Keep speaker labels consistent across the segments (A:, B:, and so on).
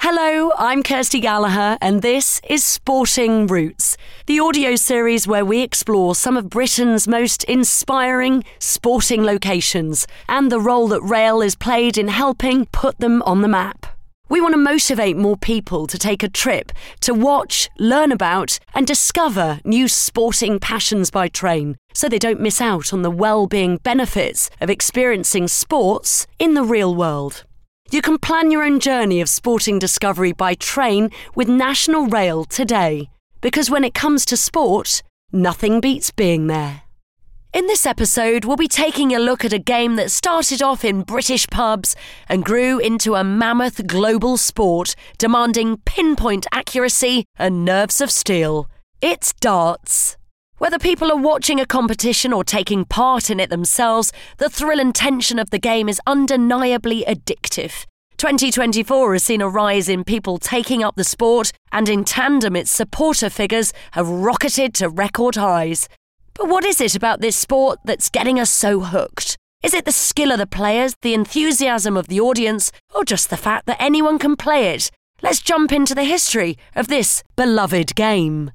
A: Hello, I'm Kirsty Gallagher, and this is Sporting Roots, the audio series where we explore some of Britain's most inspiring sporting locations and the role that rail is played in helping put them on the map. We want to motivate more people to take a trip to watch, learn about, and discover new sporting passions by train, so they don't miss out on the well-being benefits of experiencing sports in the real world. You can plan your own journey of sporting discovery by train with National Rail today, because when it comes to sport, nothing beats being there. In this episode, we'll be taking a look at a game that started off in British pubs and grew into a mammoth global sport, demanding pinpoint accuracy and nerves of steel. It's darts. Whether people are watching a competition or taking part in it themselves, the thrill and tension of the game is undeniably addictive. 2024 has seen a rise in people taking up the sport, and in tandem its supporter figures have rocketed to record highs. But what is it about this sport that's getting us so hooked? Is it the skill of the players, the enthusiasm of the audience, or just the fact that anyone can play it? Let's jump into the history of this beloved game.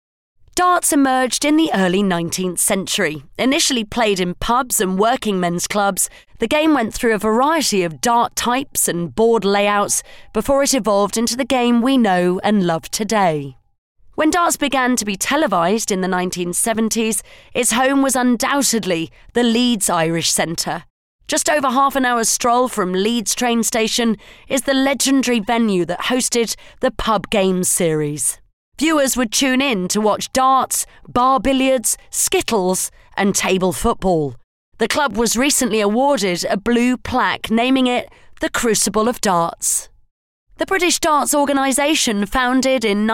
A: Darts emerged in the early 19th century. Initially played in pubs and working men's clubs, the game went through a variety of dart types and board layouts before it evolved into the game we know and love today. When darts began to be televised in the 1970s, its home was undoubtedly the Leeds Irish Centre. Just over half an hour's stroll from Leeds train station is the legendary venue that hosted the Pub Games series. Viewers would tune in to watch darts, bar billiards, skittles, and table football. The club was recently awarded a blue plaque naming it the Crucible of Darts. The British Darts Organisation, founded in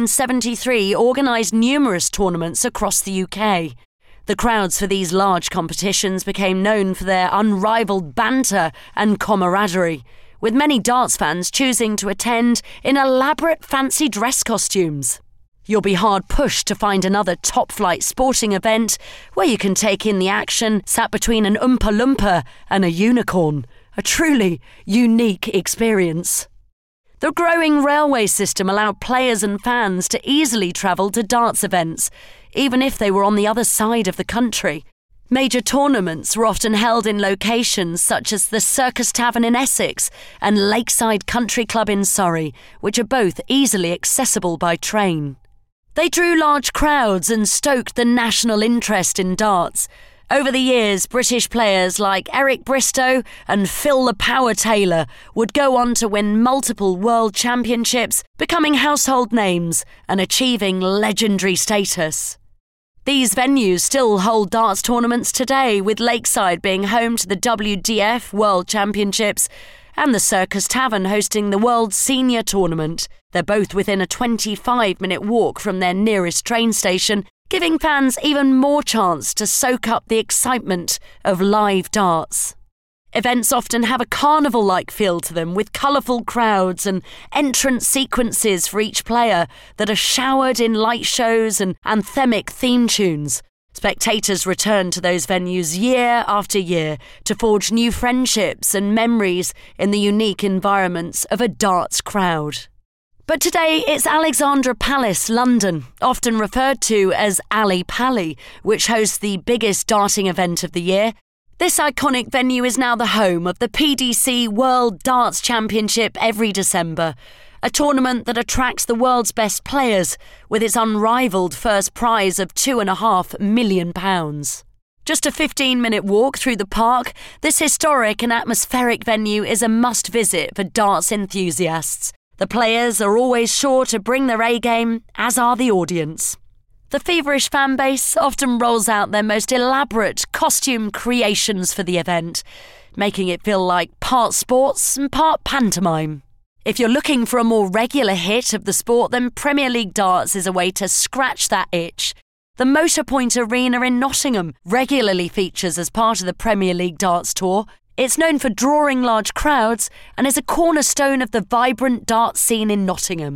A: 1973, organised numerous tournaments across the UK. The crowds for these large competitions became known for their unrivalled banter and camaraderie, with many darts fans choosing to attend in elaborate fancy dress costumes. You'll be hard-pushed to find another top-flight sporting event where you can take in the action sat between an Oompa Loompa and a unicorn. A truly unique experience. The growing railway system allowed players and fans to easily travel to darts events, even if they were on the other side of the country. Major tournaments were often held in locations such as the Circus Tavern in Essex and Lakeside Country Club in Surrey, which are both easily accessible by train. They drew large crowds and stoked the national interest in darts. Over the years, British players like Eric Bristow and Phil the Power Taylor would go on to win multiple world championships, becoming household names and achieving legendary status. These venues still hold darts tournaments today, with Lakeside being home to the WDF World Championships and the Circus Tavern hosting the World Senior Tournament. They're both within a 25-minute walk from their nearest train station, giving fans even more chance to soak up the excitement of live darts. Events often have a carnival-like feel to them, with colourful crowds and entrance sequences for each player that are showered in light shows and anthemic theme tunes. Spectators return to those venues year after year to forge new friendships and memories in the unique environments of a darts crowd. But today it's Alexandra Palace, London, often referred to as Ali Pally, which hosts the biggest darting event of the year. This iconic venue is now the home of the PDC World Darts Championship every December, a tournament that attracts the world's best players with its unrivalled first prize of £2.5 million. Just a 15-minute walk through the park, this historic and atmospheric venue is a must-visit for darts enthusiasts. The players are always sure to bring their A-game, as are the audience. The feverish fan base often rolls out their most elaborate costume creations for the event, making it feel like part sports and part pantomime. If you're looking for a more regular hit of the sport, then Premier League darts is a way to scratch that itch. The Motorpoint Arena in Nottingham regularly features as part of the Premier League darts tour. It's known for drawing large crowds and is a cornerstone of the vibrant darts scene in Nottingham.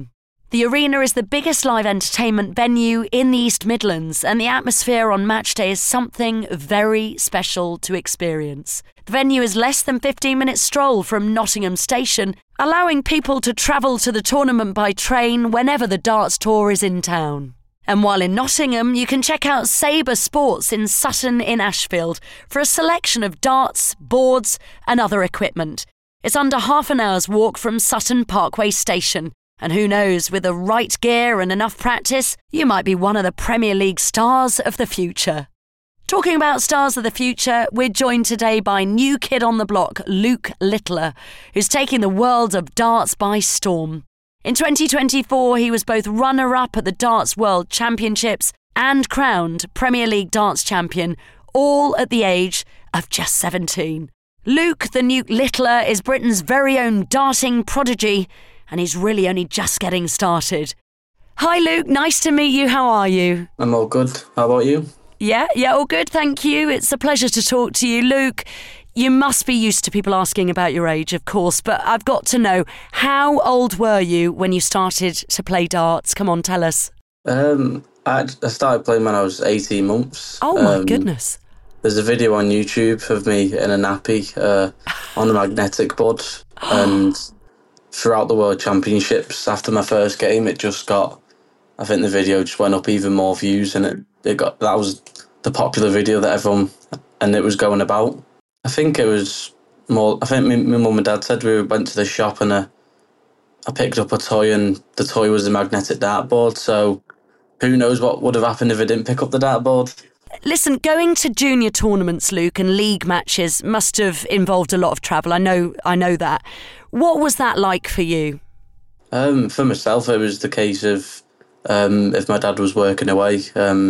A: The arena is the biggest live entertainment venue in the East Midlands, and the atmosphere on match day is something very special to experience. The venue is less than 15-minute stroll from Nottingham Station, allowing people to travel to the tournament by train whenever the darts tour is in town. And while in Nottingham, you can check out Sabre Sports in Sutton in Ashfield for a selection of darts, boards and other equipment. It's under half an hour's walk from Sutton Parkway Station. And who knows, with the right gear and enough practice, you might be one of the Premier League stars of the future. Talking about stars of the future, we're joined today by new kid on the block, Luke Littler, who's taking the world of darts by storm. In 2024, he was both runner-up at the Darts World Championships and crowned Premier League darts champion, all at the age of just 17. Luke the Nuke Littler is Britain's very own darting prodigy, and he's really only just getting started. Hi Luke, nice to meet you. How are you?
B: I'm all good. How about you?
A: Yeah, all good, thank you. It's a pleasure to talk to you. Luke, you must be used to people asking about your age, of course, but I've got to know, how old were you when you started to play darts? Come on, tell us.
B: I started playing when I was 18 months.
A: Oh my goodness.
B: There's a video on YouTube of me in a nappy on a magnetic board, and throughout the World Championships, after my first game, it just got, I think the video just went up even more views, and that was the popular video that everyone, and it was going about. I think it was more, I think my mum and dad said we went to the shop and I picked up a toy, and the toy was a magnetic dartboard, so who knows what would have happened if I didn't pick up the dartboard.
A: Listen, going to junior tournaments, Luke, and league matches must have involved a lot of travel. I know that. What was that like for you?
B: For myself, it was the case of if my dad was working away,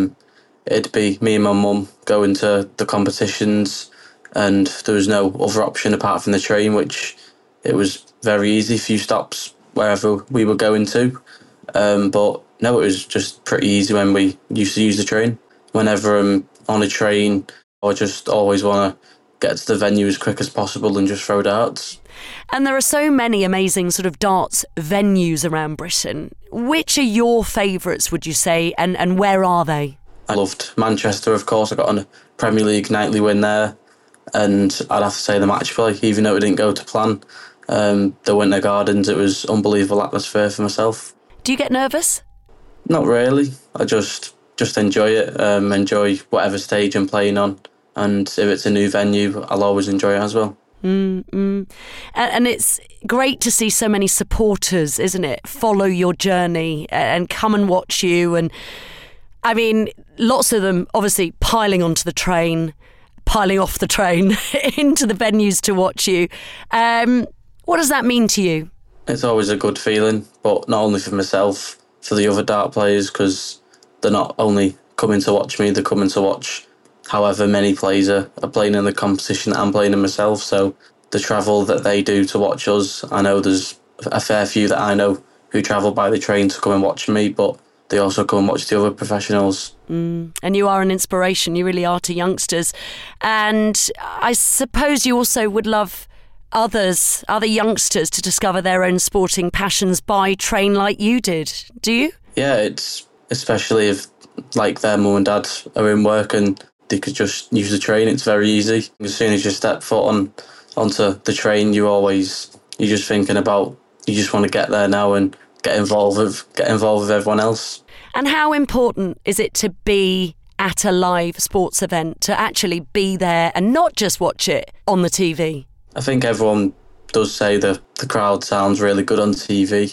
B: it'd be me and my mum going to the competitions, and there was no other option apart from the train, which it was very easy, few stops wherever we were going to. But no, it was just pretty easy when we used to use the train. Whenever I'm on a train, I just always want to get to the venue as quick as possible and just throw darts.
A: And there are so many amazing sort of darts venues around Britain. Which are your favourites, would you say, and where are they?
B: I loved Manchester, of course. I got on a Premier League nightly win there, and I'd have to say the match play, even though it didn't go to plan. The Winter Gardens, it was unbelievable atmosphere for myself.
A: Do you get nervous? Not
B: really. I just enjoy it, enjoy whatever stage I'm playing on, and if it's a new venue, I'll always enjoy it as well.
A: And it's great to see so many supporters, isn't it, follow your journey and come and watch you. And I mean, lots of them obviously piling onto the train, piling off the train into the venues to watch you. What does that mean to you?
B: It's always a good feeling, but not only for myself, for the other dart players, because they're not only coming to watch me, they're coming to watch however many players are playing in the competition and playing in myself. So the travel that they do to watch us, I know there's a fair few that I know who travel by the train to come and watch me, but they also come and watch the other professionals.
A: And you are an inspiration, you really are, to youngsters. And I suppose you also would love other youngsters to discover their own sporting passions by train like you did. Do you?
B: Yeah, it's especially if like their mum and dad are in work and they could just use the train. It's very easy. As soon as you step foot onto the train, you're just thinking about, you just want to get there now and get involved with everyone else.
A: And how important is it to be at a live sports event, to actually be there and not just watch it on the TV?
B: I think everyone does say that the crowd sounds really good on TV,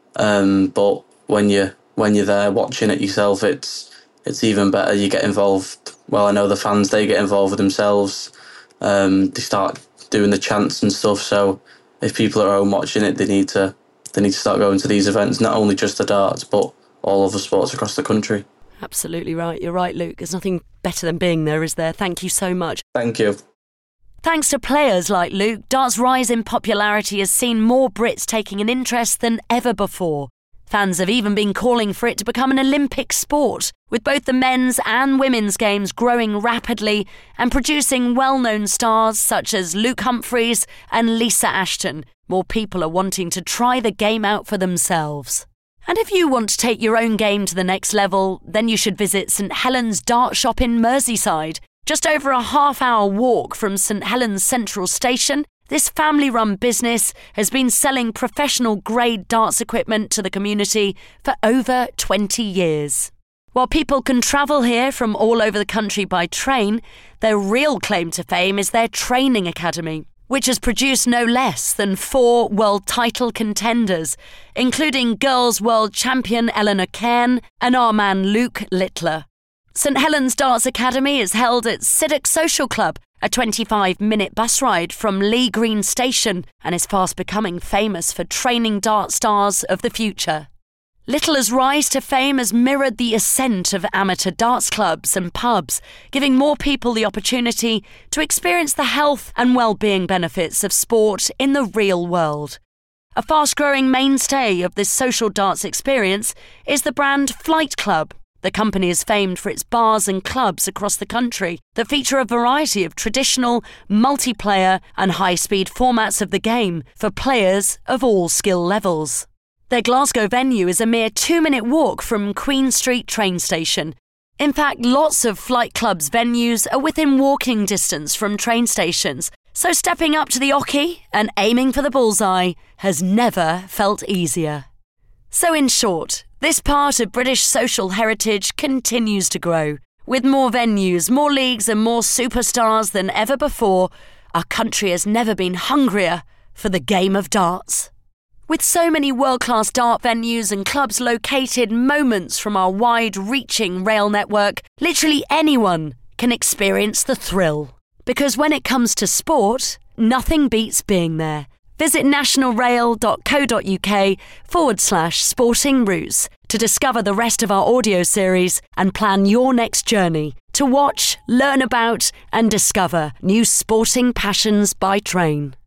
B: but when you're there watching it yourself, it's even better. You get involved. Well, I know the fans, they get involved with themselves. They start doing the chants and stuff. So if people are at home watching it, they need to start going to these events, not only just the darts, but all other sports across the country.
A: Absolutely right. You're right, Luke. There's nothing better than being there, is there? Thank you so much.
B: Thank you.
A: Thanks to players like Luke, darts' rise in popularity has seen more Brits taking an interest than ever before. Fans have even been calling for it to become an Olympic sport, with both the men's and women's games growing rapidly and producing well-known stars such as Luke Humphries and Lisa Ashton. More people are wanting to try the game out for themselves. And if you want to take your own game to the next level, then you should visit St Helens Dart Shop in Merseyside. Just over a half-hour walk from St Helens Central Station, this family-run business has been selling professional-grade darts equipment to the community for over 20 years. While people can travel here from all over the country by train, their real claim to fame is their training academy, which has produced no less than 4 world title contenders, including girls world champion Eleanor Cairn and our man Luke Littler. St Helens Darts Academy is held at Siddock Social Club, a 25-minute bus ride from Lee Green Station, and is fast becoming famous for training dart stars of the future. Littler's rise to fame has mirrored the ascent of amateur darts clubs and pubs, giving more people the opportunity to experience the health and well-being benefits of sport in the real world. A fast-growing mainstay of this social darts experience is the brand Flight Club. The company is famed for its bars and clubs across the country that feature a variety of traditional, multiplayer and high-speed formats of the game for players of all skill levels. Their Glasgow venue is a mere 2-minute walk from Queen Street train station. In fact, lots of Flight Club's venues are within walking distance from train stations, so stepping up to the oche and aiming for the bullseye has never felt easier. So in short, this part of British social heritage continues to grow. With more venues, more leagues and more superstars than ever before, our country has never been hungrier for the game of darts. With so many world-class dart venues and clubs located moments from our wide-reaching rail network, literally anyone can experience the thrill. Because when it comes to sport, nothing beats being there. Visit nationalrail.co.uk/sporting routes to discover the rest of our audio series and plan your next journey to watch, learn about and discover new sporting passions by train.